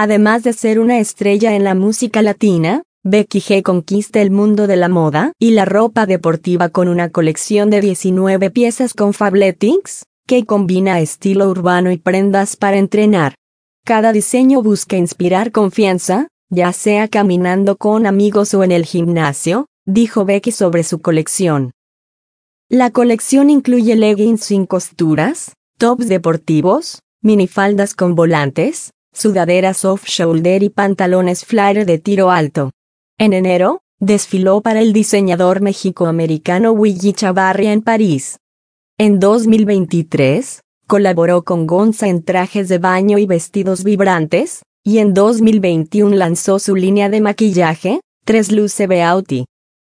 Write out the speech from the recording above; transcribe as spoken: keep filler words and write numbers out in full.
Además de ser una estrella en la música latina, Becky G conquista el mundo de la moda y la ropa deportiva con una colección de diecinueve piezas con Fabletics, que combina estilo urbano y prendas para entrenar. Cada diseño busca inspirar confianza, ya sea caminando con amigos o en el gimnasio, dijo Becky sobre su colección. La colección incluye leggings sin costuras, tops deportivos, minifaldas con volantes, sudaderas off-shoulder y pantalones flare de tiro alto. En enero, desfiló para el diseñador mexicoamericano Willy Chavarria en París. En dos mil veintitrés, colaboró con Gonza en trajes de baño y vestidos vibrantes, y en dos mil veintiuno lanzó su línea de maquillaje, tres Luce Beauty.